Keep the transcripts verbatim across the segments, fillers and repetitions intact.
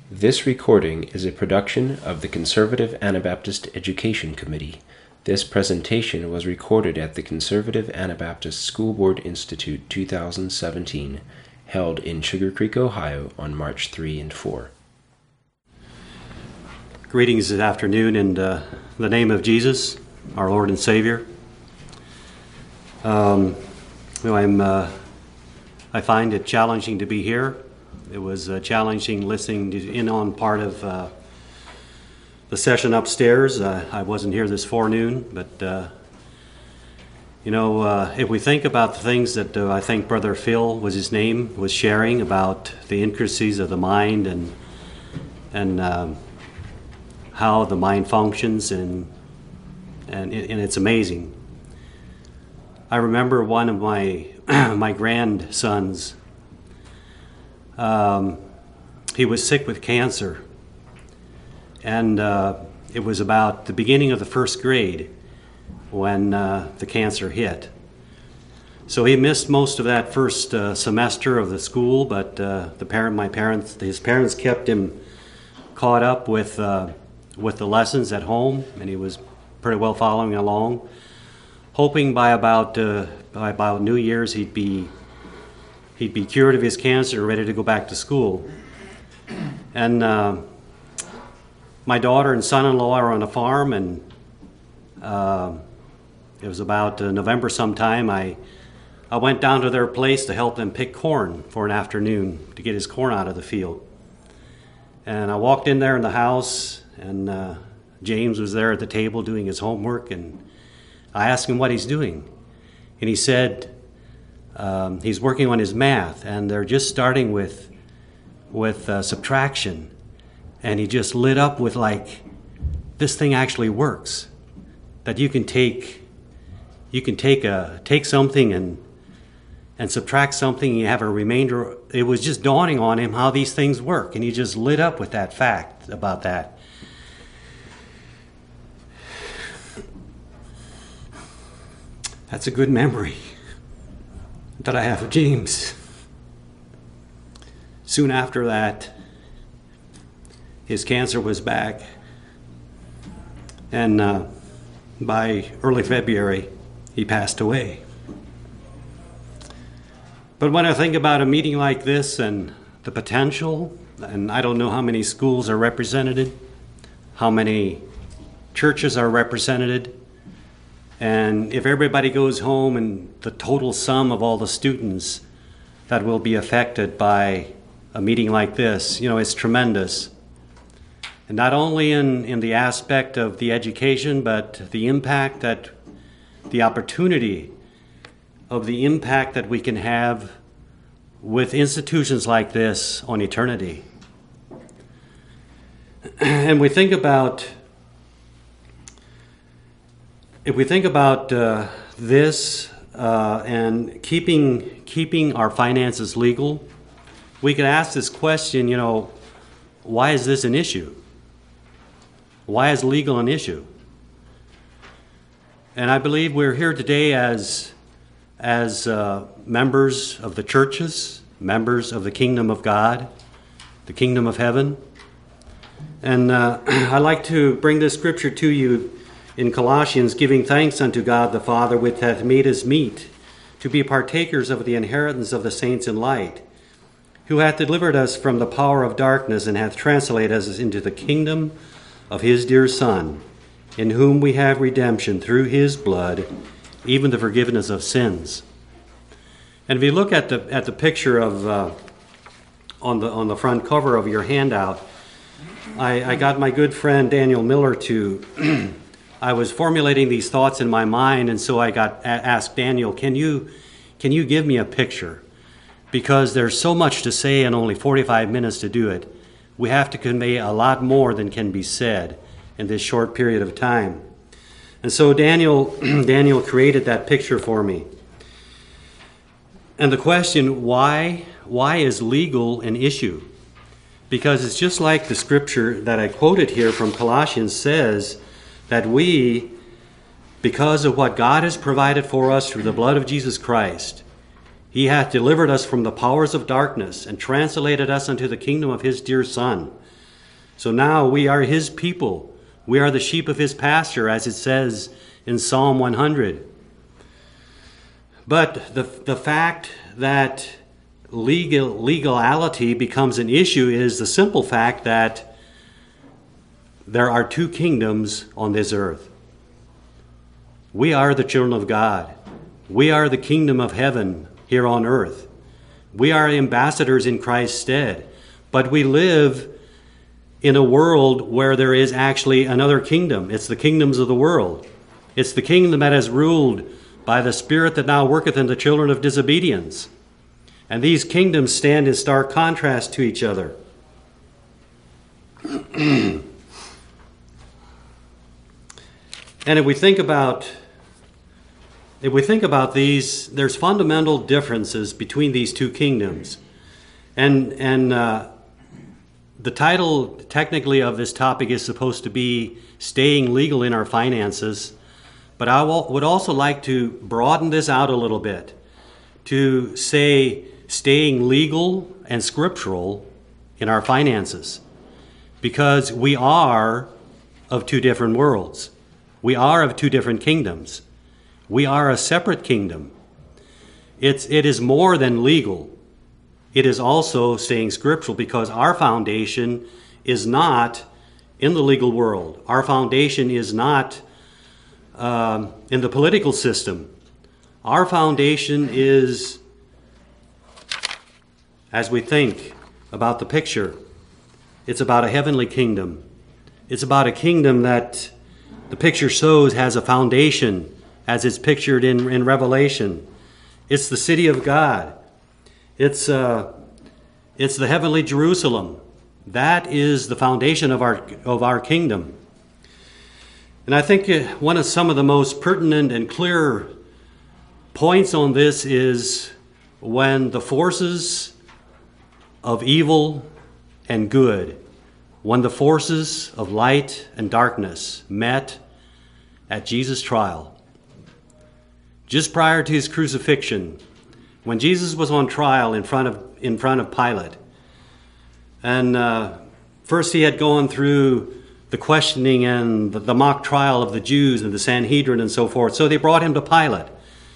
This recording is a production of the Conservative Anabaptist Education Committee. This presentation was recorded at the Conservative Anabaptist School Board Institute two thousand seventeen, held in Sugar Creek, Ohio on March third and fourth. Greetings this afternoon in uh, the name of Jesus, our Lord and Savior. Um, you know, I'm, uh, I find it challenging to be here. It was uh, challenging listening to, in on part of uh, the session upstairs. Uh, I wasn't here this forenoon, but uh, you know, uh, if we think about the things that uh, I think Brother Phil was his name was sharing about the intricacies of the mind and and um, how the mind functions, and and and it's amazing. I remember one of my my grandsons. Um, he was sick with cancer, and uh, it was about the beginning of the first grade when uh, the cancer hit. So he missed most of that first uh, semester of the school, but uh, the parent, my parents, his parents kept him caught up with uh, with the lessons at home, and he was pretty well following along, hoping by about uh, by about New Year's he'd be. He'd be cured of his cancer and ready to go back to school. And uh, my daughter and son-in-law are on a farm, and uh, it was about uh, November sometime. I I went down to their place to help them pick corn for an afternoon to get his corn out of the field. And I walked in there in the house, and uh, James was there at the table doing his homework, and I asked him what he's doing. And he said, Um, he's working on his math, and they're just starting with with uh, subtraction, and he just lit up with like, this thing actually works. That you can take you can take a take something and and subtract something, and you have a remainder. It was just dawning on him how these things work, and he just lit up with that fact about that. That's a good memory that I have of James. Soon after that, his cancer was back, and uh, by early February, he passed away. But when I think about a meeting like this and the potential, and I don't know how many schools are represented, how many churches are represented, and if everybody goes home and the total sum of all the students that will be affected by a meeting like this, you know, it's tremendous. And not only in, in the aspect of the education, but the impact that, the opportunity of the impact that we can have with institutions like this on eternity. And we think about If we think about uh, this uh, and keeping keeping our finances legal, we could ask this question, you know, why is this an issue? Why is legal an issue? And I believe we're here today as, as uh, members of the churches, members of the kingdom of God, the kingdom of heaven. And uh, I'd like to bring this scripture to you in Colossians, giving thanks unto God the Father, which hath made us meet, to be partakers of the inheritance of the saints in light, who hath delivered us from the power of darkness, and hath translated us into the kingdom of his dear Son, in whom we have redemption through his blood, even the forgiveness of sins. And if you look at the at the picture of uh, on the on the front cover of your handout, I, I got my good friend Daniel Miller to. I was formulating these thoughts in my mind, and so I got asked Daniel, can you can you give me a picture? Because there's so much to say and only forty-five minutes to do it. We have to convey a lot more than can be said in this short period of time. And so Daniel Daniel created that picture for me. And the question, why why is legal an issue? Because it's just like the scripture that I quoted here from Colossians says, that we, because of what God has provided for us through the blood of Jesus Christ, he hath delivered us from the powers of darkness and translated us unto the kingdom of his dear Son, So now we are his people. We are the sheep of his pasture, as it says in Psalm one hundred. But the, the fact that legal legality becomes an issue is the simple fact that there are two kingdoms on this earth. We are the children of God. We are the kingdom of heaven here on earth. We are ambassadors in Christ's stead. But we live in a world where there is actually another kingdom. It's the kingdoms of the world. It's the kingdom that is ruled by the spirit that now worketh in the children of disobedience. And these kingdoms stand in stark contrast to each other. And if we think about if we think about these, there's fundamental differences between these two kingdoms. And and uh, the title technically of this topic is supposed to be Staying Legal in Our Finances. But I will, would also like to broaden this out a little bit to say staying legal and scriptural in our finances, because we are of two different worlds. We are of two different kingdoms. We are a separate kingdom. It's, it is more than legal. It is also staying scriptural, because our foundation is not in the legal world. Our foundation is not um, in the political system. Our foundation is, as we think about the picture, it's about a heavenly kingdom. It's about a kingdom that the picture shows has a foundation, as it's pictured in, in Revelation. It's the city of God. It's uh, it's the heavenly Jerusalem. That is the foundation of our of our kingdom. And I think one of some of the most pertinent and clear points on this is when the forces of evil and good, when the forces of light and darkness met at Jesus' trial. Just prior to his crucifixion, when Jesus was on trial in front of in front of Pilate, and uh, first he had gone through the questioning and the, the mock trial of the Jews and the Sanhedrin and so forth. So they brought him to Pilate.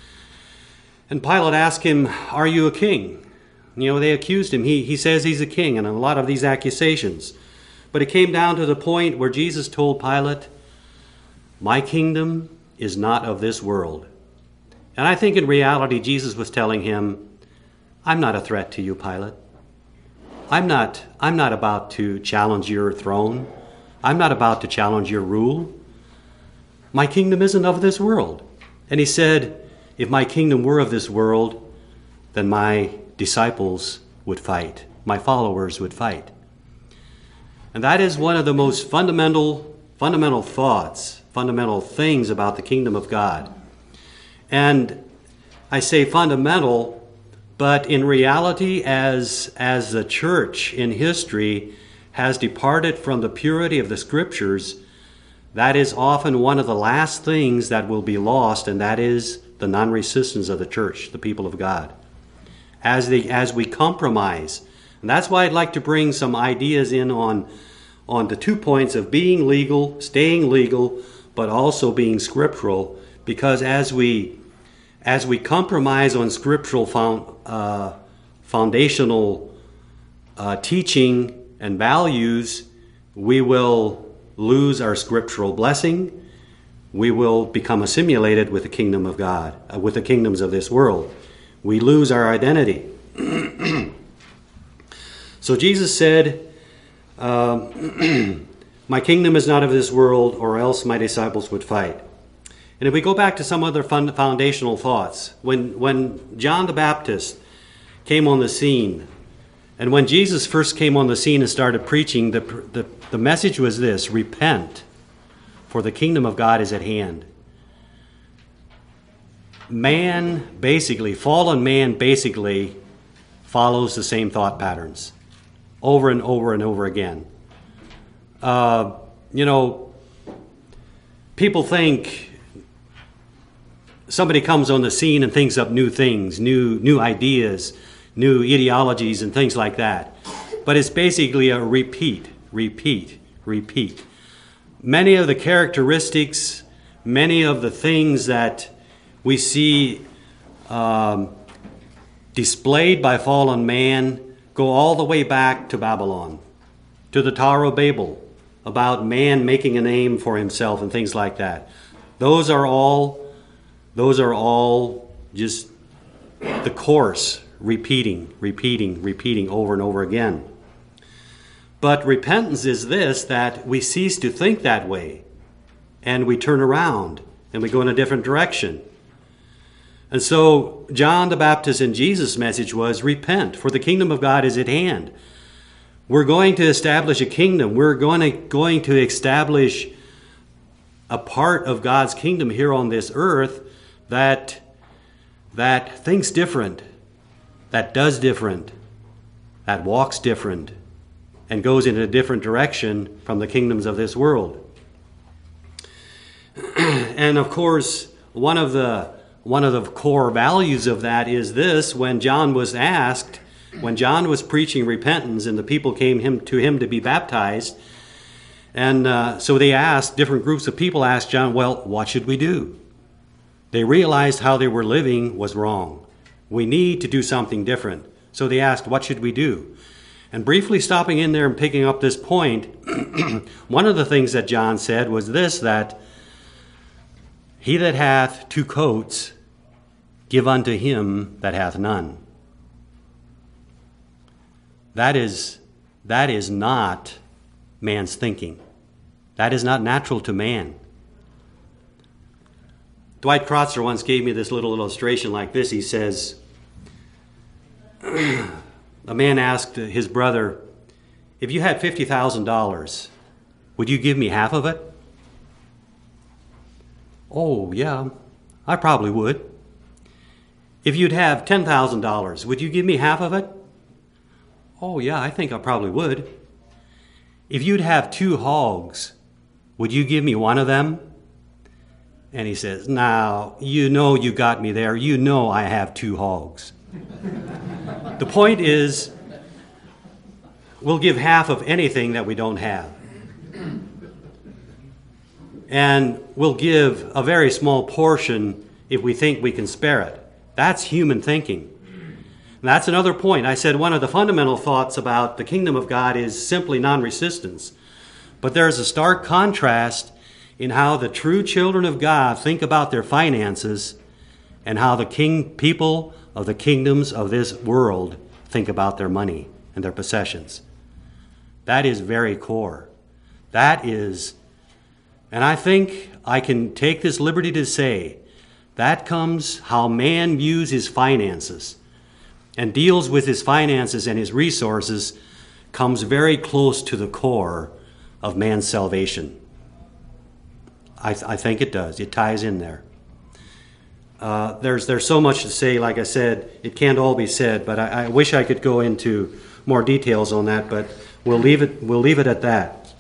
And Pilate asked him, "Are you a king?" You know, they accused him. He, he says he's a king, and a lot of these accusations. But it came down to the point where Jesus told Pilate, "My kingdom is not of this world." And I think in reality, Jesus was telling him, I'm not a threat to you, Pilate. I'm not, I'm not about to challenge your throne. I'm not about to challenge your rule. My kingdom isn't of this world. And he said, if my kingdom were of this world, then my disciples would fight. My followers would fight. And that is one of the most fundamental, fundamental thoughts, fundamental things about the kingdom of God. And I say fundamental, but in reality, as, as the church in history has departed from the purity of the scriptures, that is often one of the last things that will be lost, and that is the non-resistance of the church, the people of God. As, they, as we compromise. And that's why I'd like to bring some ideas in on, on the two points of being legal, staying legal, but also being scriptural, because as we as we compromise on scriptural found, uh, foundational uh, teaching and values, we will lose our scriptural blessing. We will become assimilated with the kingdom of God, uh, with the kingdoms of this world. We lose our identity. So Jesus said, uh, my kingdom is not of this world, or else my disciples would fight. And if we go back to some other fun, foundational thoughts, when, when John the Baptist came on the scene, and when Jesus first came on the scene and started preaching, the, the, the message was this: repent, for the kingdom of God is at hand. Man, basically, fallen man basically follows the same thought patterns over and over and over again. Uh, you know, people think somebody comes on the scene and thinks up new things, new new ideas, new ideologies and things like that. But it's basically a repeat, repeat, repeat. Many of the characteristics, many of the things that we see um, displayed by fallen man go all the way back to Babylon, to the Tower of Babel, about man making a name for himself and things like that. Those are all, those are all just the course, repeating, repeating, repeating over and over again. But repentance is this, that we cease to think that way, and we turn around, and we go in a different direction. And so John the Baptist and Jesus' message was, repent, for the kingdom of God is at hand. We're going to establish a kingdom. We're going to, going to establish a part of God's kingdom here on this earth that, that thinks different, that does different, that walks different, and goes in a different direction from the kingdoms of this world. And of course, one of the one of the core values of that is this: when John was asked, when John was preaching repentance and the people came him to him to be baptized, and uh, so they asked, different groups of people asked John, well, what should we do? They realized how they were living was wrong. We need to do something different. So they asked, what should we do? And briefly stopping in there and picking up this point, one of the things that John said was this, that he that hath two coats, give unto him that hath none. That is, that is not man's thinking. That is not natural to man. Dwight Kreutzer once gave me this little illustration like this. He says, a man asked his brother, if you had fifty thousand dollars, would you give me half of it? Oh, yeah, I probably would. If you'd have ten thousand dollars, would you give me half of it? Oh, yeah, I think I probably would. If you'd have two hogs, would you give me one of them? And he says, now, you know you got me there. You know I have two hogs. The point is, we'll give half of anything that we don't have. And we'll give a very small portion if we think we can spare it. That's human thinking. And that's another point. I said one of the fundamental thoughts about the kingdom of God is simply non-resistance. But there's a stark contrast in how the true children of God think about their finances and how the king people of the kingdoms of this world think about their money and their possessions. That is very core. That is, and I think I can take this liberty to say, that comes how man views his finances and deals with his finances and his resources comes very close to the core of man's salvation. I, th- I think it does. It ties in there. Uh, there's there's so much to say. Like I said, it can't all be said, but I, I wish I could go into more details on that, but we'll leave it we'll leave it at that.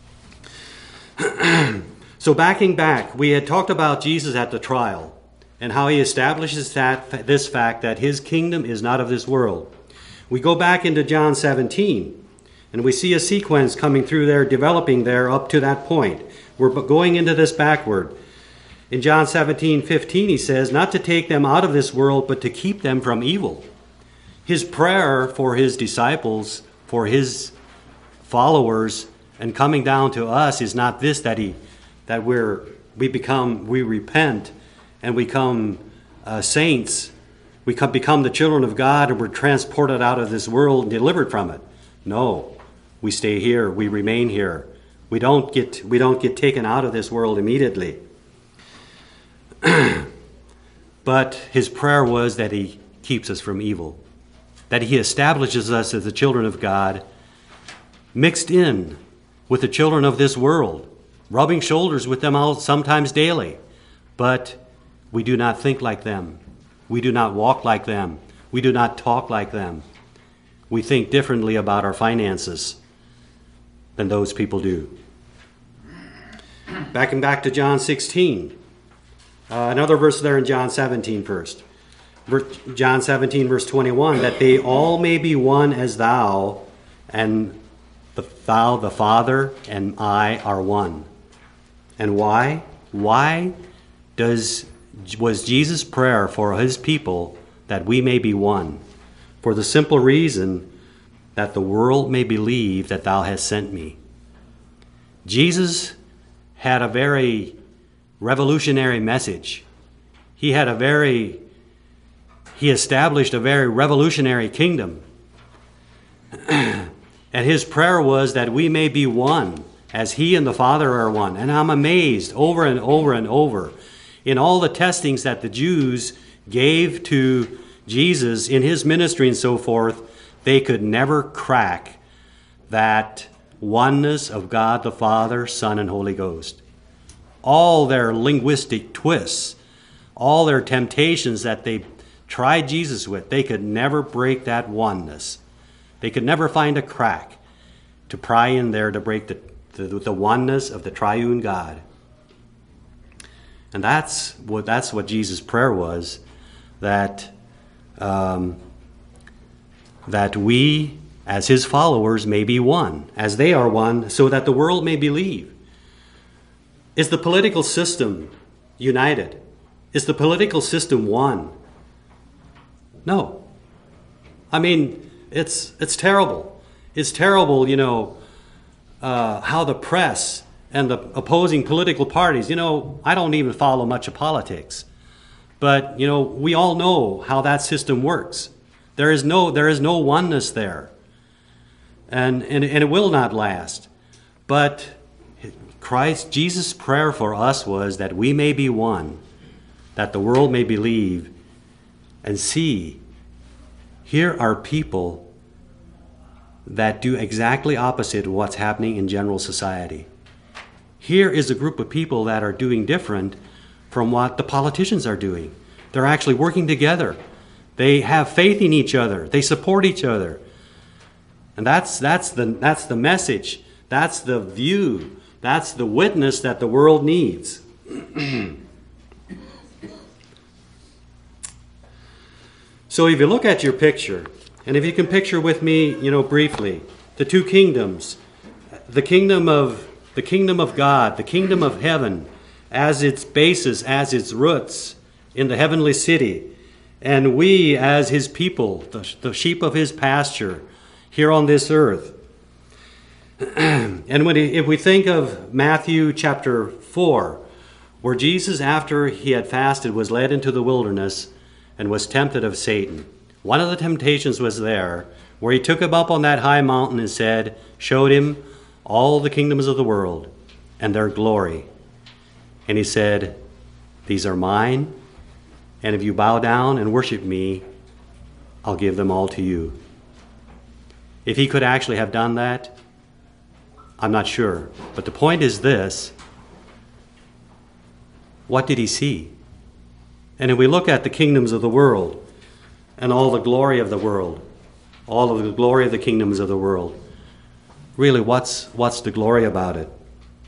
So backing back, we had talked about Jesus at the trial and how he establishes that this fact that his kingdom is not of this world. We go back into John seventeen, and we see a sequence coming through there, developing there up to that point. We're going into this backward. In John seventeen fifteen, he says, not to take them out of this world, but to keep them from evil. His prayer for his disciples, for his followers, and coming down to us is not this, that he, that we're, we become, we repent and we become uh, saints. We come, become the children of God and we're transported out of this world and delivered from it. No, we stay here. We remain here. We don't get, we don't get taken out of this world immediately. But his prayer was that he keeps us from evil, that he establishes us as the children of God, mixed in with the children of this world, rubbing shoulders with them all sometimes daily. But we do not think like them. We do not walk like them. We do not talk like them. We think differently about our finances than those people do. Backing back to John sixteen. Uh, another verse there in John seventeen first. John seventeen verse twenty-one, that they all may be one as thou and the, thou, the Father, and I are one. And why? Why does was Jesus' prayer for his people that we may be one? For the simple reason that the world may believe that thou hast sent me. Jesus had a very revolutionary message. He had a very, he established a very revolutionary kingdom. And his prayer was that we may be one, as he and the Father are one. And I'm amazed over and over and over in all the testings that the Jews gave to Jesus in his ministry and so forth, they could never crack that oneness of God the Father, Son, and Holy Ghost. All their linguistic twists, all their temptations that they tried Jesus with, they could never break that oneness. They could never find a crack to pry in there to break the, the, the oneness of the triune God. And that's what that's what Jesus' prayer was, that um, that we, as his followers, may be one, as they are one, so that the world may believe. Is the political system united? Is the political system one? No. I mean, it's it's terrible. It's terrible, you know, uh, how the press and the opposing political parties, you know, I don't even follow much of politics. But, you know, we all know how that system works. There is no there is no oneness there. And and, and it will not last. But Christ, Jesus' prayer for us was that we may be one, that the world may believe and see. Here are people that do exactly opposite of what's happening in general society. Here is a group of people that are doing different from what the politicians are doing. They're actually working together. They have faith in each other. They support each other. And that's that's the that's the message. That's the view. That's the witness that the world needs. So if you look at your picture, and if you can picture with me, you know, briefly, the two kingdoms, the kingdom of the kingdom of God, the kingdom of heaven, as its basis, as its roots in the heavenly city, and we as his people, the, the sheep of his pasture, here on this earth. And when he, if we think of Matthew chapter four, where Jesus, after he had fasted, was led into the wilderness and was tempted of Satan. One of the temptations was there, where he took him up on that high mountain and said, showed him all the kingdoms of the world and their glory. And he said, these are mine, and if you bow down and worship me, I'll give them all to you. If he could actually have done that, I'm not sure. But the point is this: what did he see? And if we look at the kingdoms of the world and all the glory of the world, all of the glory of the kingdoms of the world, really, what's what's the glory about it?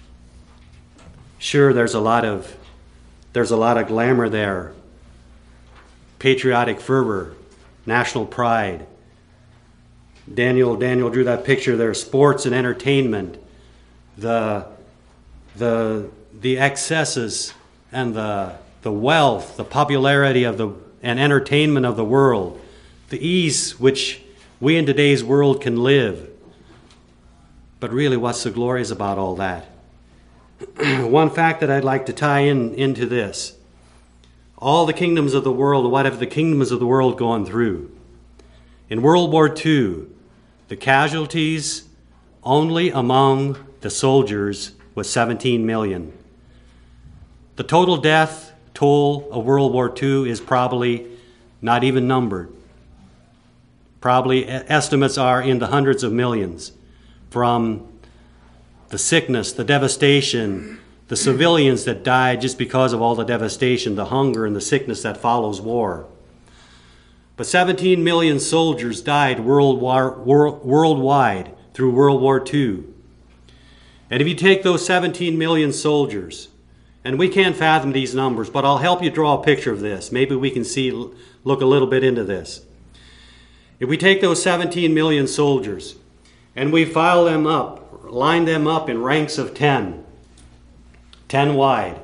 Sure, there's a lot of there's a lot of glamour there, patriotic fervor, national pride. Daniel Daniel drew that picture there: sports and entertainment, the the the excesses and the the wealth, the popularity of the and entertainment of the world, the ease which we in today's world can live. But really, what's the glories about all that? One fact that I'd like to tie in into this: all the kingdoms of the world, what have the kingdoms of the world gone through? In World War Two, the casualties only among the soldiers was seventeen million. The total death toll of World War Two is probably not even numbered. Probably estimates are in the hundreds of millions, from the sickness, the devastation, the civilians that died just because of all the devastation, the hunger and the sickness that follows war. But seventeen million soldiers died world war, world, worldwide through World War Two. And if you take those seventeen million soldiers, and we can't fathom these numbers, but I'll help you draw a picture of this. Maybe we can see, look a little bit into this. If we take those seventeen million soldiers, and we file them up, line them up in ranks of ten, ten wide.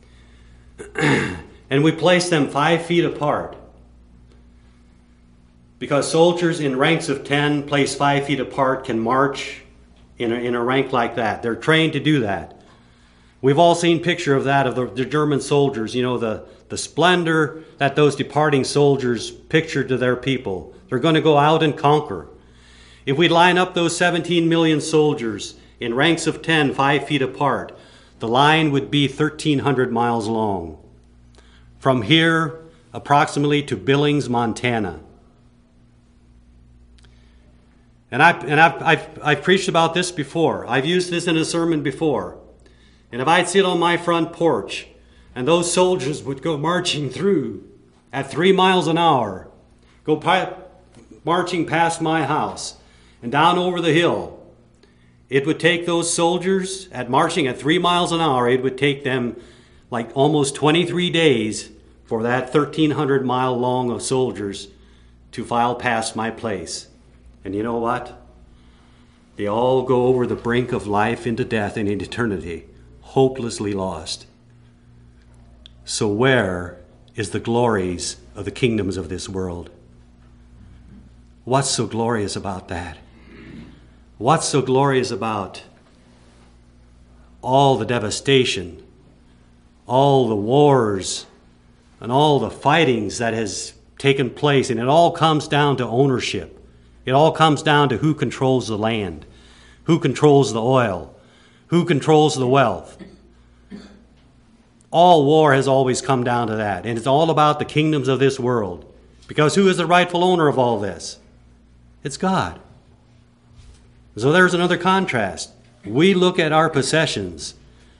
And we place them five feet apart. Because soldiers in ranks of ten placed five feet apart can march in a, in a rank like that. They're trained to do that. We've all seen picture of that, of the, the German soldiers, you know, the, the splendor that those departing soldiers pictured to their people. They're going to go out and conquer. If we line up those seventeen million soldiers in ranks of ten, five feet apart, the line would be thirteen hundred miles long. From here, approximately to Billings, Montana. And, I, and I've, I've, I've preached about this before. I've used this in a sermon before. And if I'd sit on my front porch and those soldiers would go marching through at three miles an hour, go pi- marching past my house and down over the hill, it would take those soldiers at marching at three miles an hour, it would take them like almost twenty-three days for that thirteen hundred mile long of soldiers to file past my place. And you know what? They all go over the brink of life into death and into eternity, hopelessly lost. So where is the glories of the kingdoms of this world? What's so glorious about that? What's so glorious about all the devastation, all the wars, and all the fightings that has taken place? And it all comes down to ownership. It all comes down to who controls the land, who controls the oil, who controls the wealth. All war has always come down to that. And it's all about the kingdoms of this world. Because who is the rightful owner of all this? It's God. So there's another contrast. We look at our possessions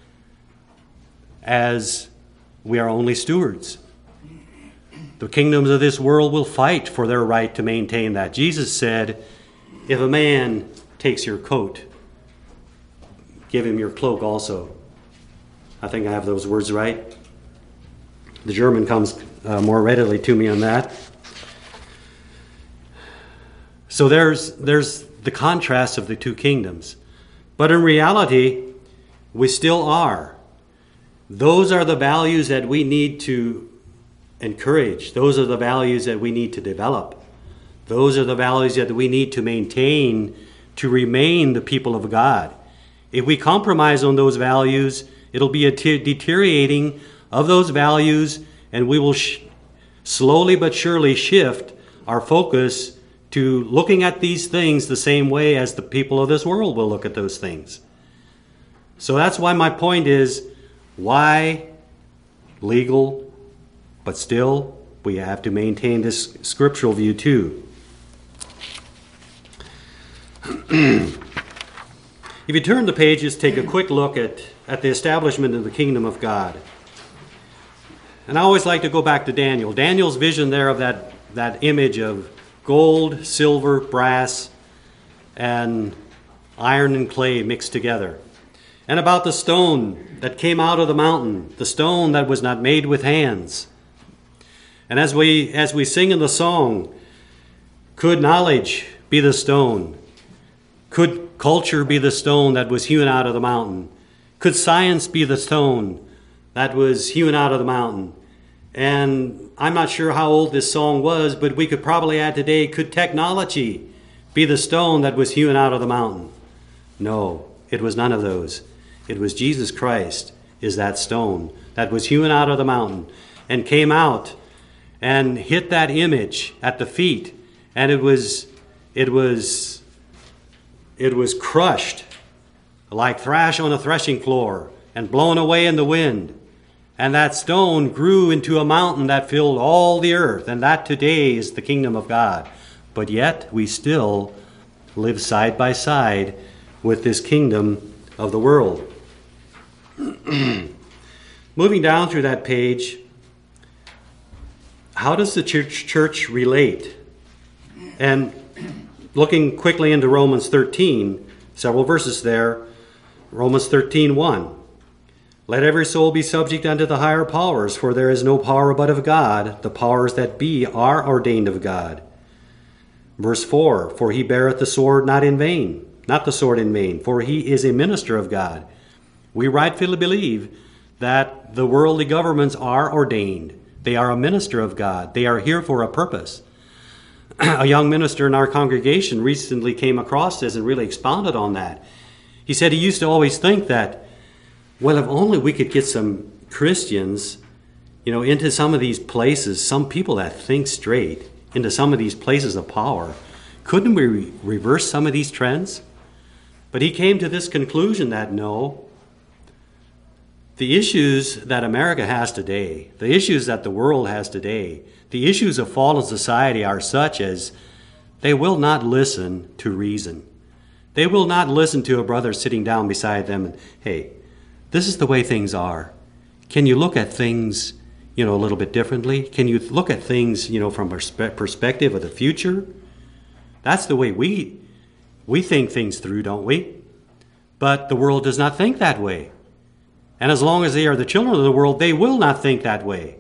as we are only stewards. The kingdoms of this world will fight for their right to maintain that. Jesus said, if a man takes your coat, give him your cloak also. I think I have those words right. The German comes uh, more readily to me on that. So there's there's the contrast of the two kingdoms. But in reality, we still are. Those are the values that we need to encourage. Those are the values that we need to develop. Those are the values that we need to maintain to remain the people of God. If we compromise on those values, it'll be a t- deteriorating of those values, and we will sh- slowly but surely shift our focus to looking at these things the same way as the people of this world will look at those things. So that's why my point is, why legal, but still we have to maintain this scriptural view too. If you turn the pages, take a quick look at, at the establishment of the kingdom of God. And I always like to go back to Daniel. Daniel's vision there of that, that image of gold, silver, brass, and iron and clay mixed together. And about the stone that came out of the mountain, the stone that was not made with hands. And as we as we sing in the song, could knowledge be the stone? Could culture be the stone that was hewn out of the mountain? Could science be the stone that was hewn out of the mountain? And I'm not sure how old this song was, but we could probably add today, could technology be the stone that was hewn out of the mountain? No, it was none of those. It was Jesus Christ is that stone that was hewn out of the mountain and came out and hit that image at the feet, and it was it was it was crushed like thrash on a threshing floor and blown away in the wind. And that stone grew into a mountain that filled all the earth, and that today is the kingdom of God. But yet we still live side by side with this kingdom of the world. Moving down through that page, how does the church, church relate? And looking quickly into Romans thirteen, several verses there, Romans thirteen one. Let every soul be subject unto the higher powers, for there is no power but of God. The powers that be are ordained of God. Verse four, for he beareth the sword not in vain. not the sword in Maine, for he is a minister of God. We rightfully believe that the worldly governments are ordained. They are a minister of God. They are here for a purpose. A young minister in our congregation recently came across this and really expounded on that. He said he used to always think that, well, if only we could get some Christians, you know, into some of these places, some people that think straight, into some of these places of power, couldn't we re- reverse some of these trends? But he came to this conclusion that no, the issues that America has today, the issues that the world has today, the issues of fallen society are such as they will not listen to reason. They will not listen to a brother sitting down beside them and, hey, this is the way things are. Can you look at things, you know, a little bit differently? Can you look at things, you know, from a perspe- perspective of the future? That's the way we we think things through, don't we? But the world does not think that way. And as long as they are the children of the world, they will not think that way.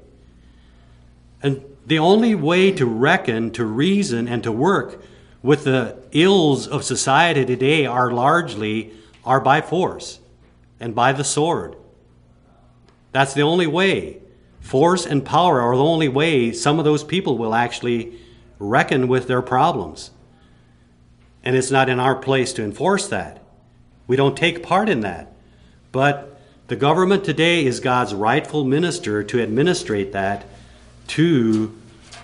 And the only way to reckon, to reason, and to work with the ills of society today are largely are by force and by the sword. That's the only way. Force and power are the only way some of those people will actually reckon with their problems. And it's not in our place to enforce that. We don't take part in that. But the government today is God's rightful minister to administrate that to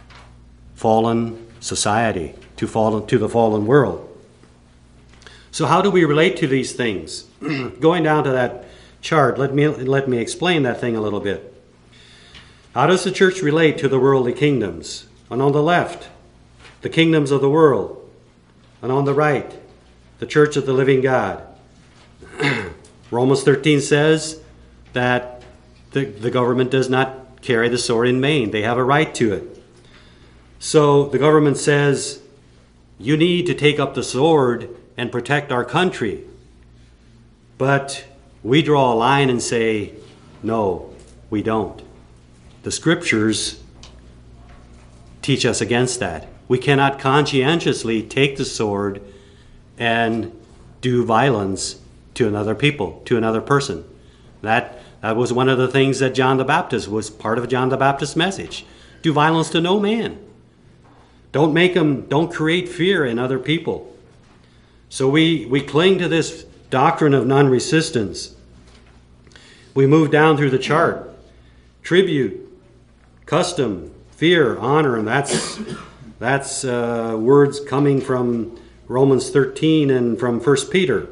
fallen society, to fallen to the fallen world. So how do we relate to these things? Going down to that chart, let me let me explain that thing a little bit. How does the church relate to the worldly kingdoms? And on the left, the kingdoms of the world. And on the right, the church of the living God. Romans thirteen says that the, the government does not carry the sword in Maine. They have a right to it. So the government says, you need to take up the sword and protect our country. But we draw a line and say, no, we don't. The scriptures teach us against that. We cannot conscientiously take the sword and do violence to another people, to another person. That that was one of the things that John the Baptist was part of John the Baptist's message. Do violence to no man. Don't make them, don't create fear in other people. So we, we cling to this doctrine of non-resistance. We move down through the chart. Tribute, custom, fear, honor, and that's that's uh, words coming from Romans thirteen and from First Peter.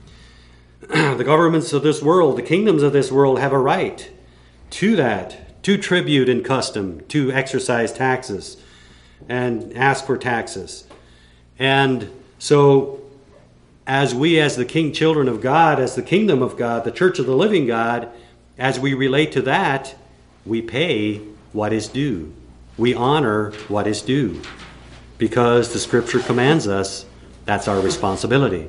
The governments of this world, the kingdoms of this world have a right to that, to tribute and custom, to exercise taxes and ask for taxes. And so as we, as the king children of God, as the kingdom of God, the church of the living God, as we relate to that, we pay what is due. We honor what is due. Because the scripture commands us, that's our responsibility.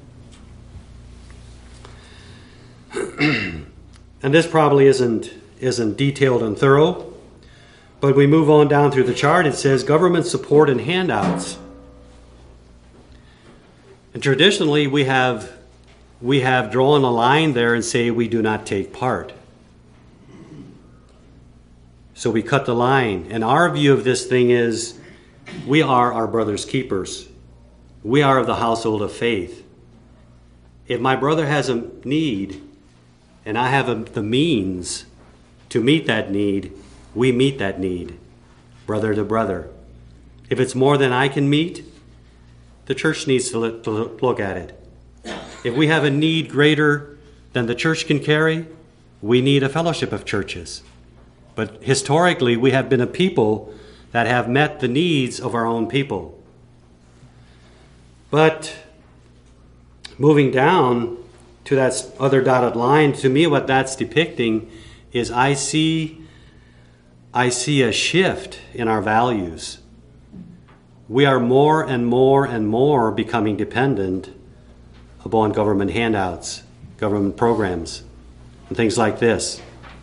And this probably isn't isn't detailed and thorough, but we move on down through the chart. It says government support and handouts. And traditionally we have we have drawn a line there and say we do not take part. So we cut the line. And our view of this thing is we are our brother's keepers. We are of the household of faith. If my brother has a need and I have a, the means to meet that need, we meet that need, brother to brother. If it's more than I can meet, the church needs to look, to look at it. If we have a need greater than the church can carry, we need a fellowship of churches. But historically, we have been a people that have met the needs of our own people. But moving down to that other dotted line, to me what that's depicting is I see, I see a shift in our values. We are more and more and more becoming dependent upon government handouts, government programs, and things like this.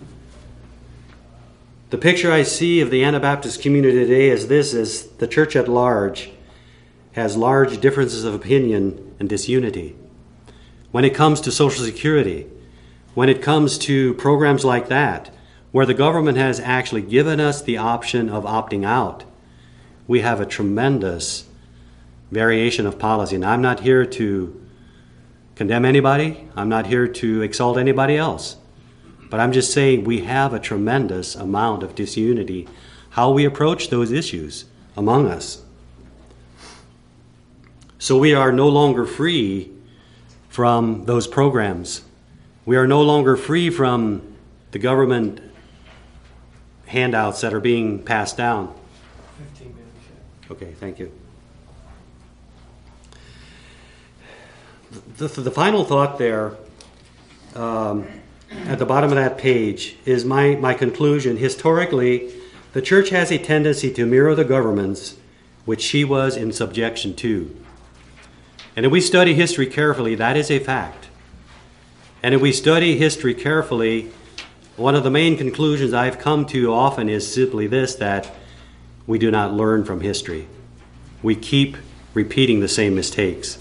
The picture I see of the Anabaptist community today is this, is the church at large has large differences of opinion and disunity. When it comes to Social Security, when it comes to programs like that, where the government has actually given us the option of opting out, we have a tremendous variation of policy. And I'm not here to condemn anybody. I'm not here to exalt anybody else. But I'm just saying we have a tremendous amount of disunity, how we approach those issues among us. So we are no longer free from those programs. We are no longer free from the government handouts that are being passed down. fifteen minutes. Okay, thank you. The, the, the final thought there, um, at the bottom of that page, is my, my conclusion. Historically, the church has a tendency to mirror the governments which she was in subjection to. And if we study history carefully, that is a fact. And if we study history carefully, one of the main conclusions I've come to often is simply this, that we do not learn from history. We keep repeating the same mistakes.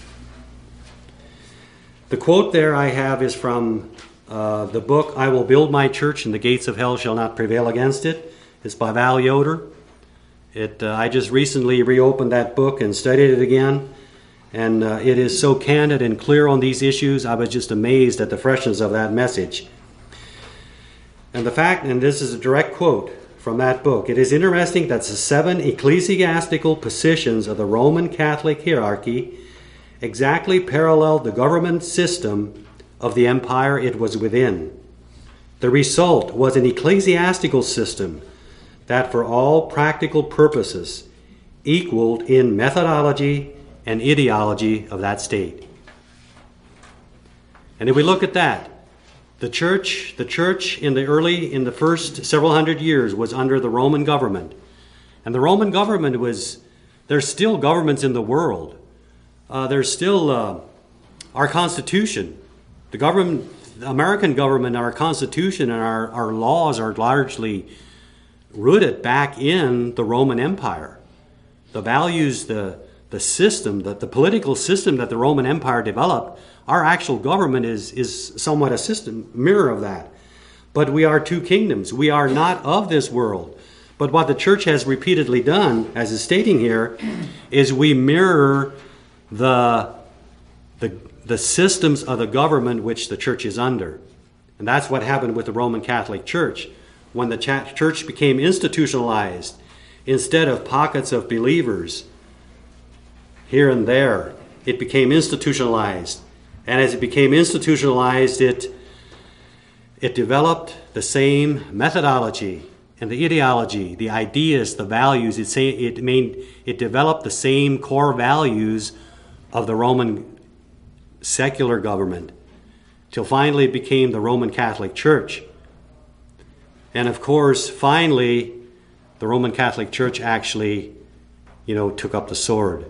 The quote there I have is from uh, the book, I Will Build My Church and the Gates of Hell Shall Not Prevail Against It. It's by Val Yoder. It, uh, I just recently reopened that book and studied it again. And uh, it is so candid and clear on these issues. I was just amazed at the freshness of that message. And the fact, and this is a direct quote from that book, it is interesting that the seven ecclesiastical positions of the Roman Catholic hierarchy exactly paralleled the government system of the empire it was within. The result was an ecclesiastical system that for all practical purposes equaled in methodology and ideology of that state. And if we look at that, the church, the church in the early, in the first several hundred years was under the Roman government. And the Roman government was, there's still governments in the world. Uh, there's still uh, our Constitution. The government, the American government, our Constitution and our, our laws are largely rooted back in the Roman Empire. The values, the the system, the, the political system that the Roman Empire developed, our actual government is, is somewhat a system, mirror of that. But we are two kingdoms. We are not of this world. But what the church has repeatedly done, as is stating here, is we mirror the, the, the systems of the government which the church is under. And that's what happened with the Roman Catholic Church. When the church became institutionalized, instead of pockets of believers here and there, it became institutionalized. And as it became institutionalized, it, it developed the same methodology and the ideology, the ideas, the values. It, say, it, made, it developed the same core values of the Roman secular government, till finally it became the Roman Catholic Church. And of course, finally, the Roman Catholic Church actually, you know, took up the sword.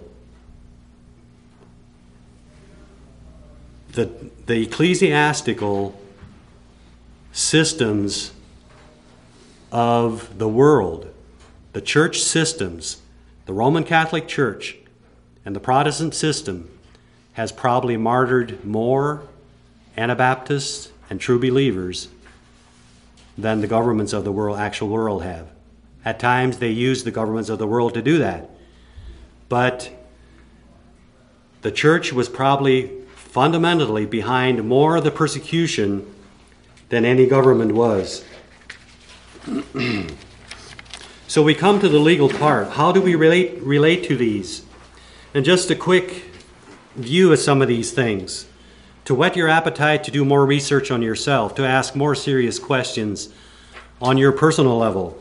The, the ecclesiastical systems of the world, the church systems, the Roman Catholic Church and the Protestant system has probably martyred more Anabaptists and true believers than the governments of the world, actual world have. At times they use the governments of the world to do that. But the church was probably fundamentally behind more of the persecution than any government was. So we come to the legal part. How do we relate relate to these? And just a quick view of some of these things, to whet your appetite to do more research on yourself, to ask more serious questions on your personal level.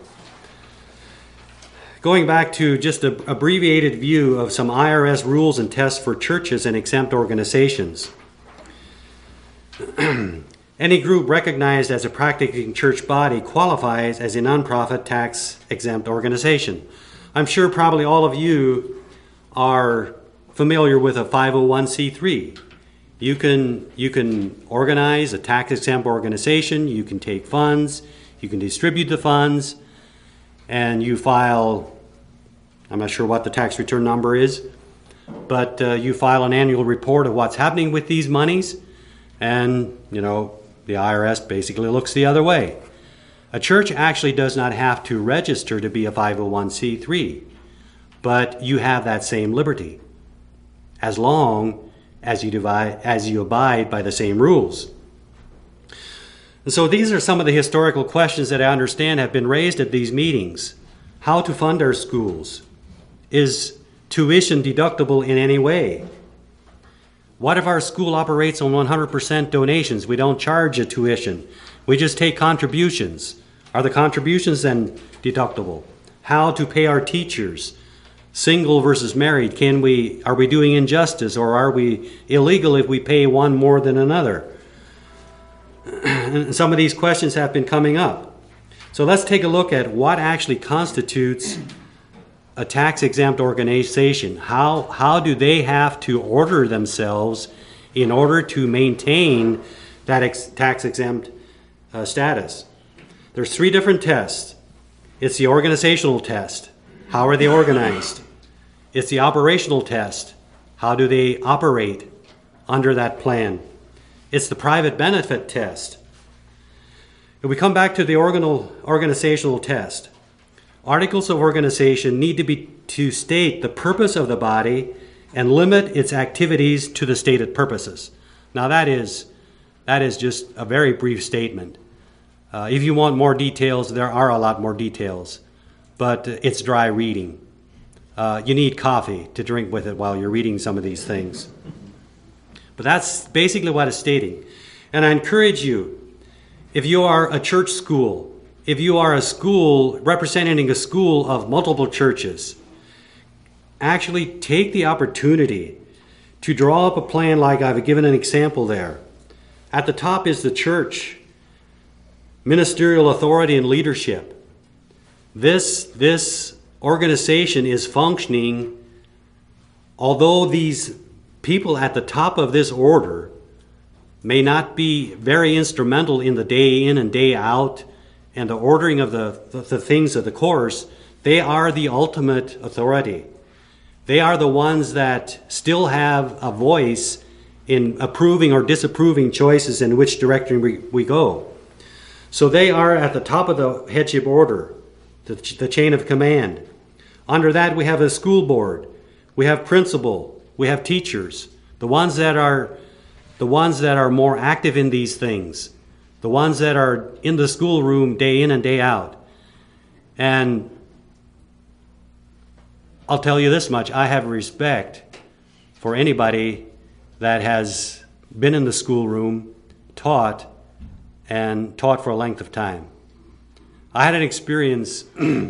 Going back to just an abbreviated view of some I R S rules and tests for churches and exempt organizations. Any group recognized as a practicing church body qualifies as a nonprofit tax exempt organization. I'm sure probably all of you are familiar with a five oh one c three. You can, you can organize a tax exempt organization, you can take funds, you can distribute the funds, and you file, I'm not sure what the tax return number is, but uh, you file an annual report of what's happening with these monies, and, you know, the I R S basically looks the other way. A church actually does not have to register to be a five oh one c three, but you have that same liberty as long as you, divide, as you abide by the same rules. And so these are some of the historical questions that I understand have been raised at these meetings. How to fund our schools? Is tuition deductible in any way? What if our school operates on one hundred percent donations? We don't charge a tuition. We just take contributions. Are the contributions then deductible? How to pay our teachers? Single versus married. Can we, are we doing injustice, or are we illegal if we pay one more than another? Some of these questions have been coming up. So let's take a look at what actually constitutes a tax-exempt organization. How, how do they have to order themselves in order to maintain that ex- tax-exempt uh, status? There's three different tests. It's the organizational test. How are they organized? It's the operational test. How do they operate under that plan? It's the private benefit test. If we come back to the organal, organizational test, articles of organization need to be to state the purpose of the body and limit its activities to the stated purposes. Now that is that is just a very brief statement. Uh, if you want more details, there are a lot more details, but it's dry reading. Uh, you need coffee to drink with it while you're reading some of these things. But that's basically what it's stating. And I encourage you, if you are a church school, if you are a school representing a school of multiple churches, actually take the opportunity to draw up a plan like I've given an example there. At the top is the church, ministerial authority and leadership. This, this organization is functioning, although these people at the top of this order may not be very instrumental in the day in and day out and the ordering of the, the, the things of the course, they are the ultimate authority. They are the ones that still have a voice in approving or disapproving choices in which direction we, we go. So they are at the top of the headship order, the, the chain of command. Under that we have a school board, we have principal, we have teachers, the ones that are the ones that are more active in these things, the ones that are in the schoolroom day in and day out. And I'll tell you this much, I have respect for anybody that has been in the schoolroom, taught, and taught for a length of time. I had an experience, I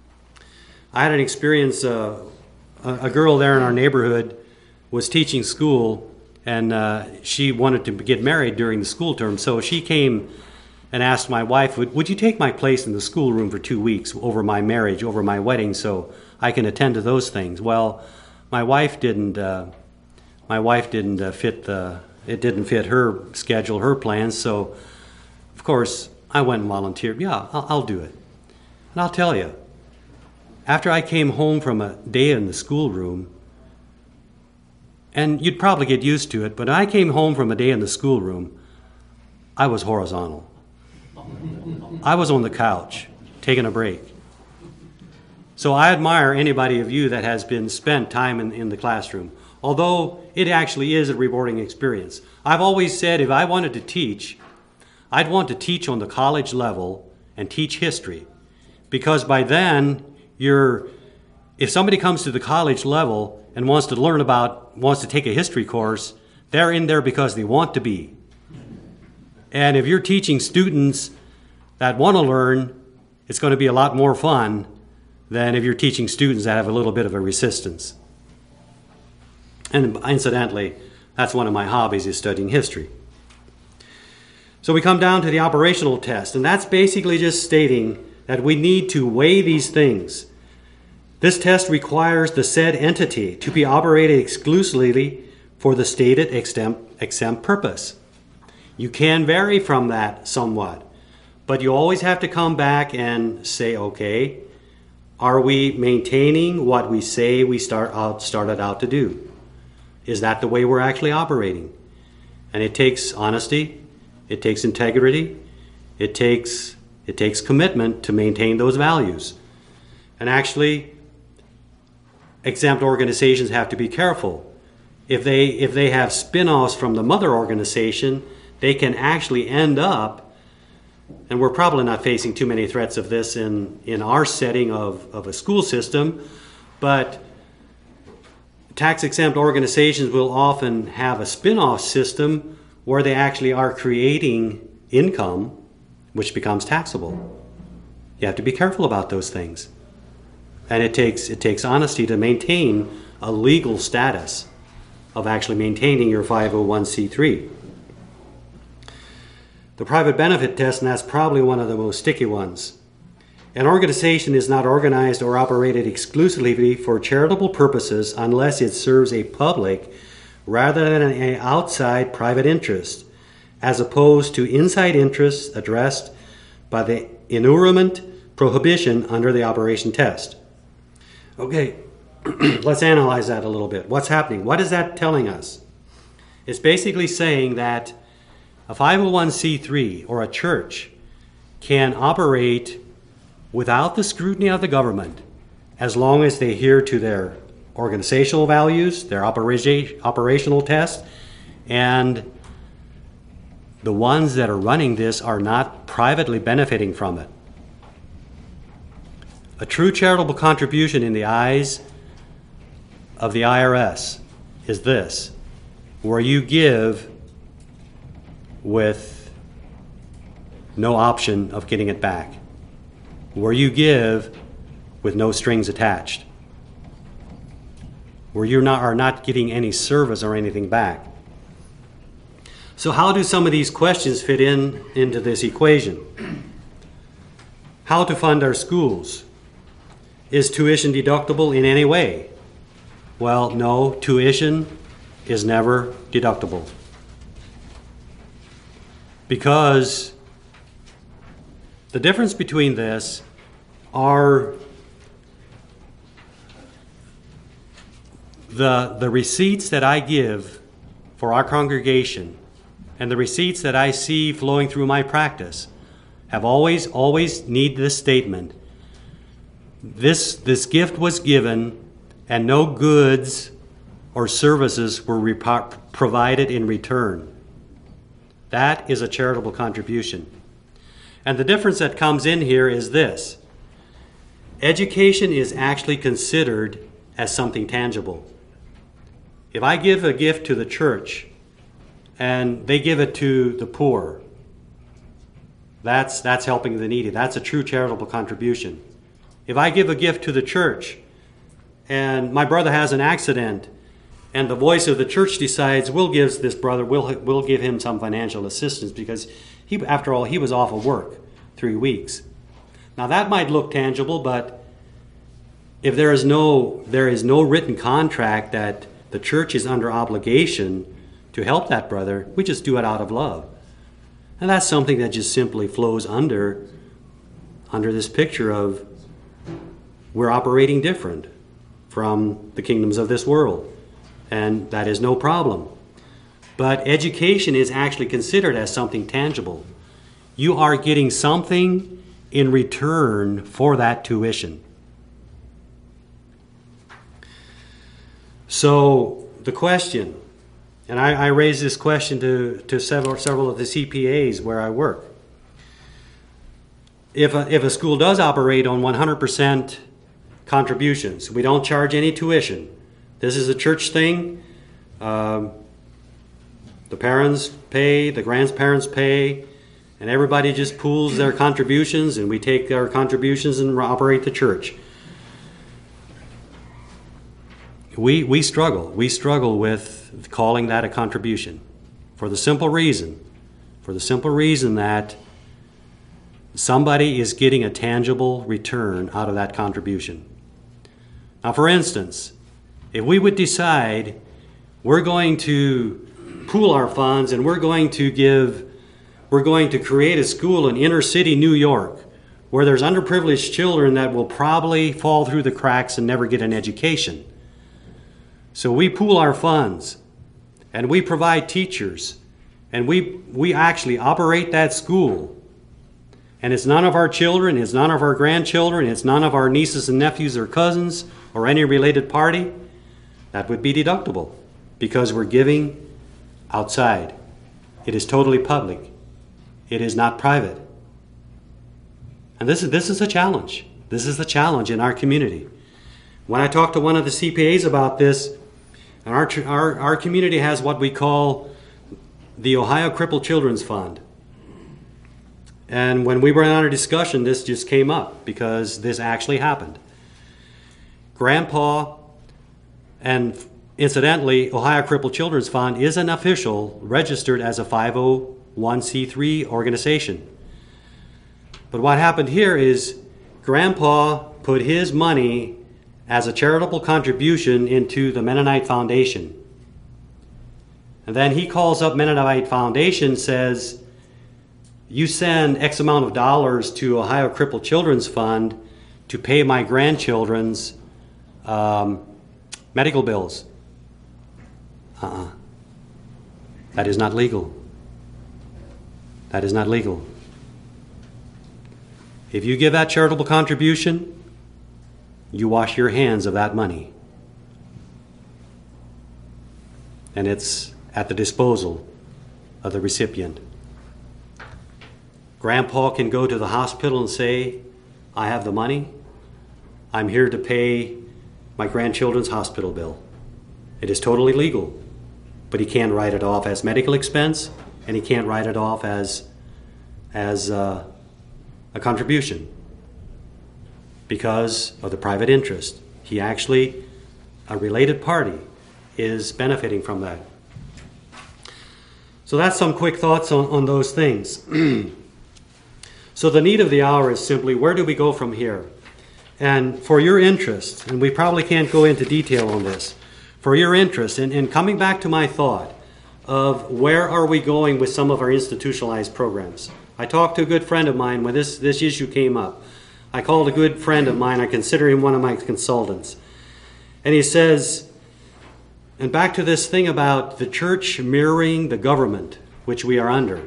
had an experience, uh, a, a girl there in our neighborhood was teaching school, and uh, she wanted to get married during the school term, so she came and asked my wife, would, would you take my place in the schoolroom for two weeks over my marriage, over my wedding, so I can attend to those things? Well, my wife didn't, uh, my wife didn't uh, fit the, it didn't fit her schedule, her plans, so of course I went and volunteered. Yeah, I'll, I'll do it. And I'll tell you, after I came home from a day in the schoolroom, and you'd probably get used to it, but I came home from a day in the schoolroom, I was horizontal. I was on the couch, taking a break. So I admire anybody of you that has been spent time in, in the classroom, although it actually is a rewarding experience. I've always said if I wanted to teach, I'd want to teach on the college level and teach history, because by then, you're, if somebody comes to the college level and wants to learn about, wants to take a history course, they're in there because they want to be. And if you're teaching students that want to learn, it's going to be a lot more fun than if you're teaching students that have a little bit of a resistance. And incidentally, that's one of my hobbies, is studying history. So we come down to the operational test, and that's basically just stating that we need to weigh these things. This test requires the said entity to be operated exclusively for the stated exempt, exempt purpose. You can vary from that somewhat, but you always have to come back and say, okay, Are we maintaining what we say we start out, started out to do? Is that the way we're actually operating? And it takes honesty, it takes integrity, it takes, it takes commitment to maintain those values. And actually, exempt organizations have to be careful. If they, if they have spin-offs from the mother organization, they can actually end up, and we're probably not facing too many threats of this in, in our setting of, of a school system, but tax-exempt organizations will often have a spin-off system where they actually are creating income, which becomes taxable. You have to be careful about those things. And it takes, it takes honesty to maintain a legal status of actually maintaining your five oh one c three. The private benefit test, and that's probably one of the most sticky ones. An organization is not organized or operated exclusively for charitable purposes unless it serves a public rather than an outside private interest, as opposed to inside interests addressed by the inurement prohibition under the operation test. Okay, let's analyze that a little bit. What's happening? What is that telling us? It's basically saying that a five oh one c three or a church can operate without the scrutiny of the government as long as they adhere to their organizational values, their operation, operational tests, and the ones that are running this are not privately benefiting from it. A true charitable contribution in the eyes of the I R S is this, where you give with no option of getting it back, where you give with no strings attached, where you not, are not getting any service or anything back. So how do some of these questions fit in into this equation? How to fund our schools? Is tuition deductible in any way? Well, no, tuition is never deductible. Because the difference between this are the, the receipts that I give for our congregation and the receipts that I see flowing through my practice have always, always need this statement. This, this gift was given and no goods or services were repo- provided in return. That is a charitable contribution. And the difference that comes in here is this. Education is actually considered as something tangible. If I give a gift to the church and they give it to the poor, that's, that's helping the needy. That's a true charitable contribution. If I give a gift to the church and my brother has an accident and the voice of the church decides we'll give this brother, we'll, we'll give him some financial assistance because he, after all, he was off of work three weeks. Now that might look tangible, but if there is no, there is no written contract that the church is under obligation to help that brother, we just do it out of love. And that's something that just simply flows under, under this picture of we're operating different from the kingdoms of this world. And that is no problem. But education is actually considered as something tangible. You are getting something in return for that tuition. So the question, and I, I raised this question to, to several, several of the C P As where I work. If a, if a school does operate on one hundred percent contributions, we don't charge any tuition, this is a church thing, um, the parents pay, the grandparents pay, and everybody just pools their contributions and we take our contributions and operate the church. We, we struggle. We struggle with calling that a contribution for the simple reason, for the simple reason that somebody is getting a tangible return out of that contribution. Now, for instance, if we would decide we're going to pool our funds and we're going to give, we're going to create a school in inner city New York where there's underprivileged children that will probably fall through the cracks and never get an education. So we pool our funds, and we provide teachers, and we we actually operate that school. And it's none of our children, it's none of our grandchildren, it's none of our nieces and nephews or cousins or any related party. That would be deductible because we're giving outside. It is totally public. It is not private. And this is this is a challenge. This is the challenge in our community. When I talked to one of the C P As about this, and our, our, our community has what we call the Ohio Crippled Children's Fund. And when we were in our discussion, this just came up because this actually happened. Grandpa, and incidentally, Ohio Crippled Children's Fund is an official registered as a five oh one c three organization. But what happened here is Grandpa put his money as a charitable contribution into the Mennonite Foundation. And then he calls up Mennonite Foundation, says, you send X amount of dollars to Ohio Crippled Children's Fund to pay my grandchildren's um, medical bills. Uh-uh. That is not legal. That is not legal. If you give that charitable contribution, you wash your hands of that money. And it's at the disposal of the recipient. Grandpa can go to the hospital and say, I have the money. I'm here to pay my grandchildren's hospital bill. It is totally legal, but he can't write it off as medical expense, and he can't write it off as, as uh, a contribution because of the private interest. He actually, a related party, is benefiting from that. So that's some quick thoughts on, on those things. So the need of the hour is simply, where do we go from here? And for your interest, and we probably can't go into detail on this, for your interest, and, and coming back to my thought of where are we going with some of our institutionalized programs. I talked to a good friend of mine when this, this issue came up. I called a good friend of mine, I consider him one of my consultants. And he says, and back to this thing about the church mirroring the government, which we are under.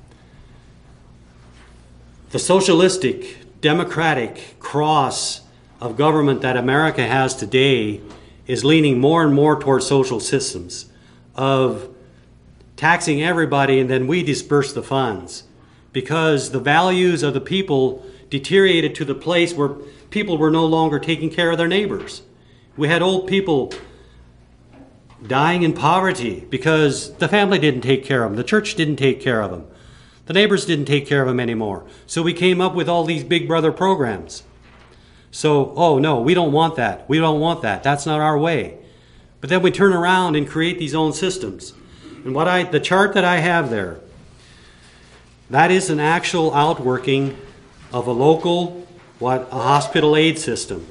The socialistic, democratic cross of government that America has today is leaning more and more towards social systems of taxing everybody and then we disperse the funds because the values of the people deteriorated to the place where people were no longer taking care of their neighbors. We had old people dying in poverty because the family didn't take care of them, the church didn't take care of them. The neighbors didn't take care of them anymore. So we came up with all these Big Brother programs. So, oh no, we don't want that. We don't want that. That's not our way. But then we turn around and create these own systems. And what I, the chart that I have there, that is an actual outworking of a local, what, a hospital aid system,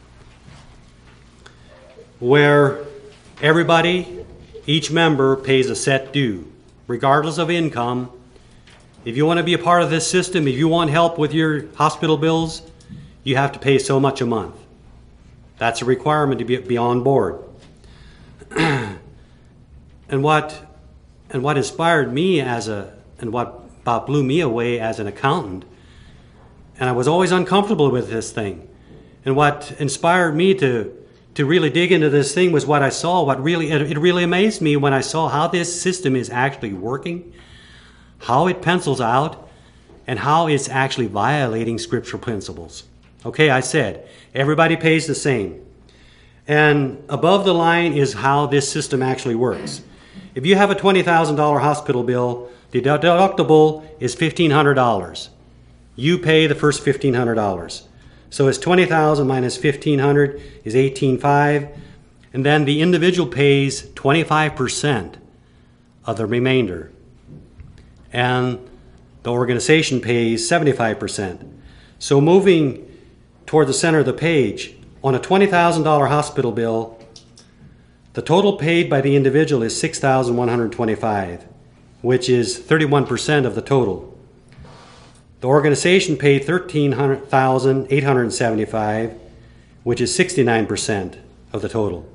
where everybody, each member pays a set due, regardless of income. If you want to be a part of this system, if you want help with your hospital bills, you have to pay so much a month. That's a requirement to be, be on board. and what and what inspired me as a, and what about blew me away as an accountant, and I was always uncomfortable with this thing. And what inspired me to to really dig into this thing was what I saw, what really, it, it really amazed me when I saw how this system is actually working, how it pencils out, and how it's actually violating scriptural principles. Okay, I said, everybody pays the same. And above the line is how this system actually works. If you have a twenty thousand dollars hospital bill, the deductible is fifteen hundred dollars. You pay the first fifteen hundred dollars. So it's twenty thousand dollars minus fifteen hundred dollars is eighteen thousand five hundred dollars. And then the individual pays twenty-five percent of the remainder. And the organization pays seventy-five percent. So moving toward the center of the page, on a twenty thousand dollars hospital bill, the total paid by the individual is six thousand one hundred twenty-five dollars, which is thirty-one percent of the total. The organization paid thirteen thousand eight hundred seventy-five dollars, which is sixty-nine percent of the total.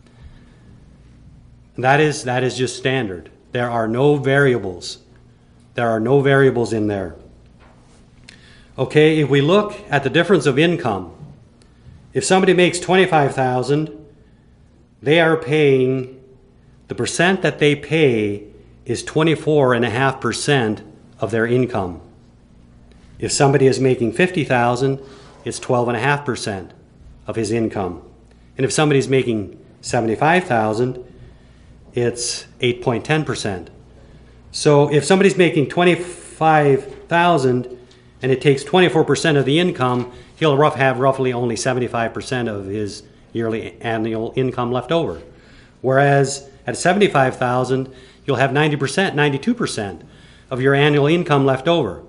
That is, that is just standard. There are no variables. There are no variables in there. Okay, if we look at the difference of income, if somebody makes twenty-five thousand dollars, they are paying, the percent that they pay is twenty-four point five percent of their income. If somebody is making fifty thousand dollars, it's twelve point five percent of his income. And if somebody's making seventy-five thousand dollars, it's eight point one zero percent. So if somebody's making twenty-five thousand dollars and it takes twenty-four percent of the income, he'll rough have roughly only seventy-five percent of his yearly annual income left over. Whereas at seventy-five thousand dollars, you'll have ninety percent, ninety-two percent of your annual income left over.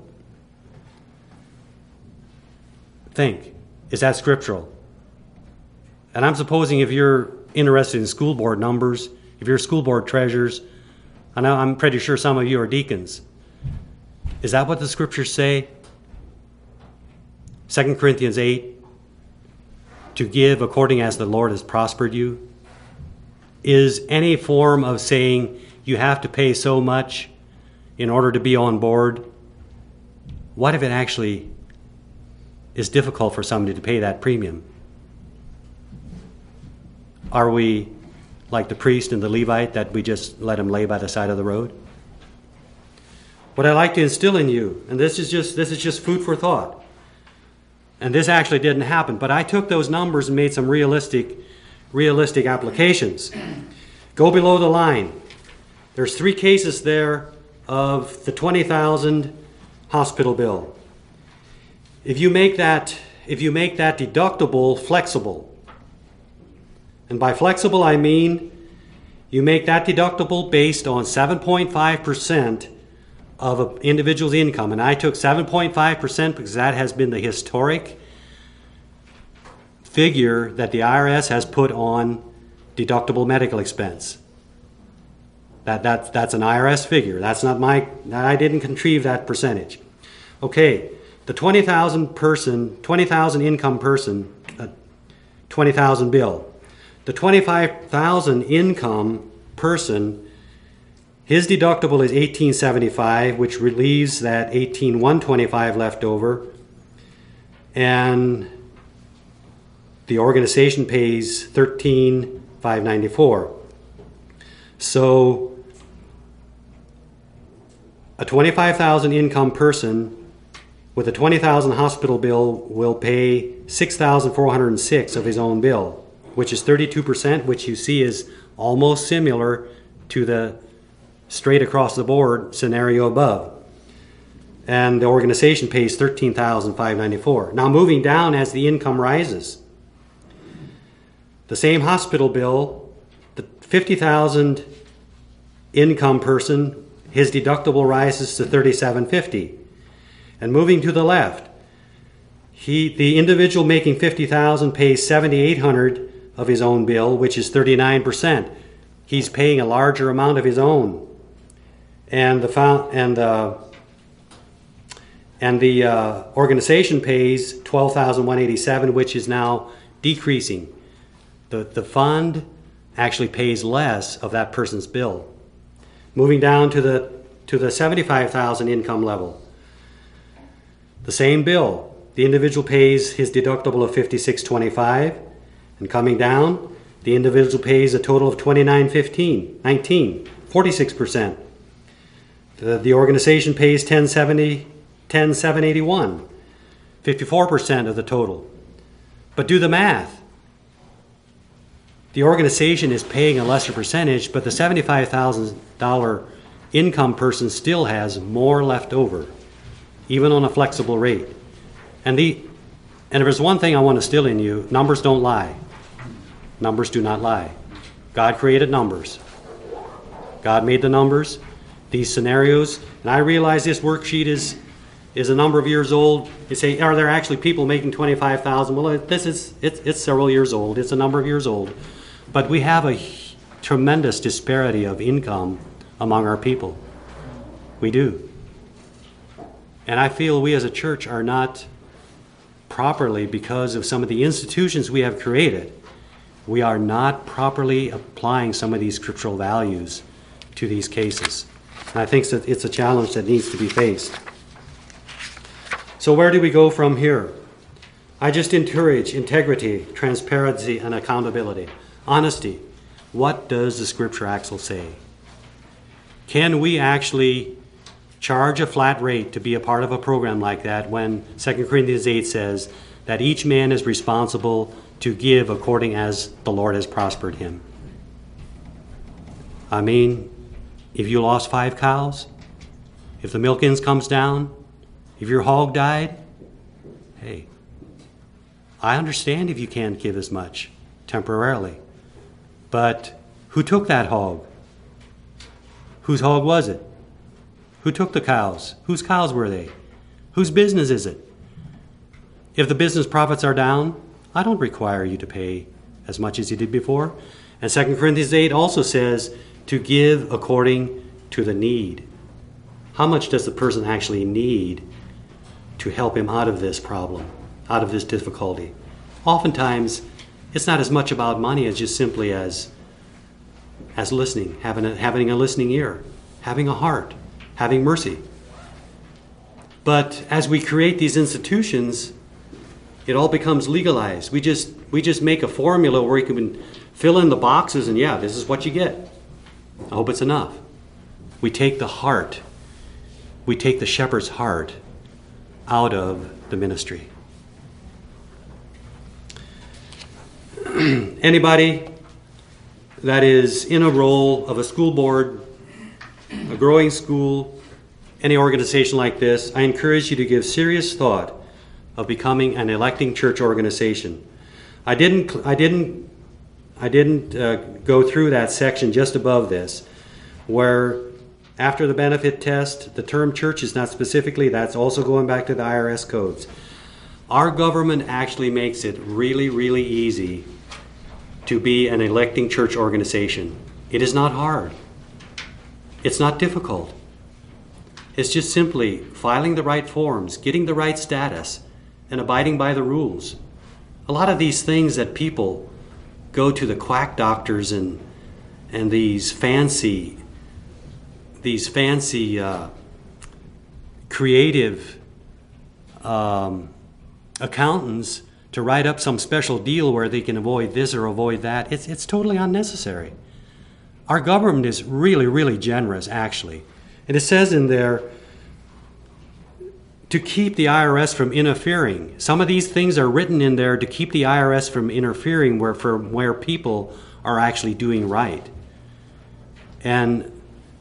Think, is that scriptural? And I'm supposing if you're interested in school board numbers, if you're school board treasurers, I know I'm pretty sure some of you are deacons. Is that what the scriptures say? Second Corinthians eight, to give according as the Lord has prospered you, is any form of saying you have to pay so much in order to be on board. What if it actually is difficult for somebody to pay that premium? Are we like the priest and the Levite that we just let him lay by the side of the road? What I like to instill in you, and this is just this is just food for thought, and this actually didn't happen, but I took those numbers and made some realistic realistic applications. Go below the line. There's three cases there of the twenty thousand hospital bill. If you make that if you make that deductible flexible, and by flexible I mean you make that deductible based on seven point five percent of an individual's income. And I took seven point five percent because that has been the historic figure that the I R S has put on deductible medical expense. That, that, that's an I R S figure. That's not my, I didn't contrive that percentage. Okay, the twenty thousand person, twenty thousand income person, uh, twenty thousand bill. The twenty-five thousand income person, his deductible is eighteen seventy-five, which relieves that eighteen one twenty-five left over, and the organization pays thirteen five ninety-four. So a twenty-five thousand income person with a twenty thousand hospital bill will pay six thousand four hundred six of his own bill, which is thirty-two percent, which you see is almost similar to the straight across the board scenario above. And the organization pays thirteen thousand five hundred ninety-four. Now moving down as the income rises, the same hospital bill, the fifty thousand income person, his deductible rises to thirty-seven fifty. And moving to the left, he the individual making fifty thousand pays seventy-eight hundred of his own bill, which is thirty-nine percent. He's paying a larger amount of his own. And the and the and the uh, organization pays twelve thousand one hundred eighty-seven, which is now decreasing. The the fund actually pays less of that person's bill. Moving down to the to the seventy-five thousand income level, the same bill, the individual pays his deductible of fifty-six twenty-five. And coming down, the individual pays a total of twenty-nine fifteen, nineteen, forty-six percent. The, the organization pays ten seventy, ten seven eighty-one, fifty-four percent of the total. But do the math. The organization is paying a lesser percentage, but the seventy-five thousand dollars income person still has more left over, even on a flexible rate. And the and if there's one thing I want to instill in you, numbers don't lie. Numbers do not lie. God created numbers. God made the numbers, these scenarios, and I realize this worksheet is is a number of years old. You say, are there actually people making twenty-five thousand dollars? Well, this is it's, it's several years old. It's a number of years old. But we have a tremendous disparity of income among our people. We do. And I feel we as a church are not properly, because of some of the institutions we have created, we are not properly applying some of these scriptural values to these cases. And I think that it's a challenge that needs to be faced. So where do we go from here? I just encourage integrity, transparency, and accountability. Honesty. What does the scripture actually say? Can we actually charge a flat rate to be a part of a program like that when Second Corinthians eight says that each man is responsible to give according as the Lord has prospered him? I mean, if you lost five cows, if the milk ins comes down, if your hog died, hey, I understand if you can't give as much temporarily. But who took that hog? Whose hog was it? Who took the cows? Whose cows were they? Whose business is it? If the business profits are down, I don't require you to pay as much as you did before. And Second Corinthians eight also says to give according to the need. How much does the person actually need to help him out of this problem, out of this difficulty? Oftentimes, it's not as much about money as just simply as, as listening, having a, having a listening ear, having a heart, having mercy. But as we create these institutions, it all becomes legalized. We just we just make a formula where you can fill in the boxes and yeah, this is what you get. I hope it's enough. We take the heart, we take the shepherd's heart out of the ministry. Anybody that is in a role of a school board, a growing school, any organization like this, I encourage you to give serious thought of becoming an electing church organization. I didn't, I didn't, I didn't uh, go through that section just above this, where after the benefit test, the term church is not specifically, that's also going back to the I R S codes. Our government actually makes it really, really easy to be an electing church organization. It is not hard. It's not difficult. It's just simply filing the right forms, getting the right status, and abiding by the rules. A lot of these things that people go to the quack doctors and and these fancy, these fancy uh, creative um, accountants to write up some special deal where they can avoid this or avoid that. It's it's totally unnecessary. Our government is really, really generous, actually. And it says in there, to keep the I R S from interfering. Some of these things are written in there to keep the I R S from interfering where, from where people are actually doing right. And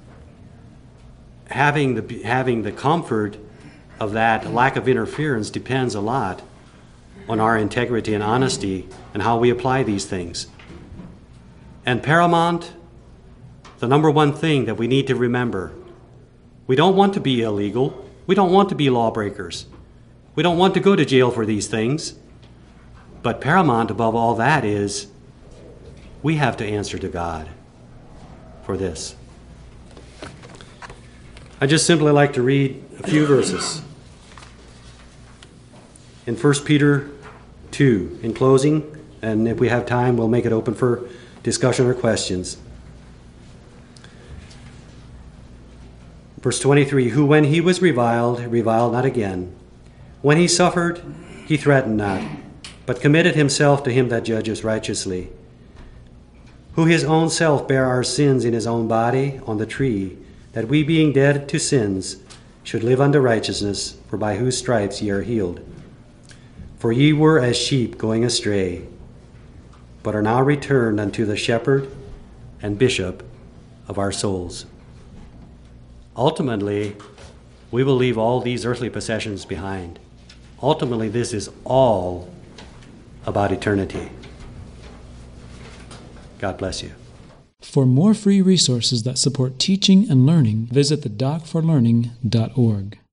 having the, having the comfort of that lack of interference depends a lot on our integrity and honesty and how we apply these things. And paramount, the number one thing that we need to remember, we don't want to be illegal. We don't want to be lawbreakers. We don't want to go to jail for these things. But paramount above all that is we have to answer to God for this. I just simply like to read a few verses. In First Peter two, in closing, and if we have time, we'll make it open for discussion or questions. Verse twenty-three, who when he was reviled, reviled not again. When he suffered, he threatened not, but committed himself to him that judges righteously. Who his own self bare our sins in his own body on the tree, that we being dead to sins should live unto righteousness, for by whose stripes ye are healed. For ye were as sheep going astray, but are now returned unto the shepherd and bishop of our souls. Ultimately, we will leave all these earthly possessions behind. Ultimately, this is all about eternity. God bless you. For more free resources that support teaching and learning, visit the doc for learning dot org.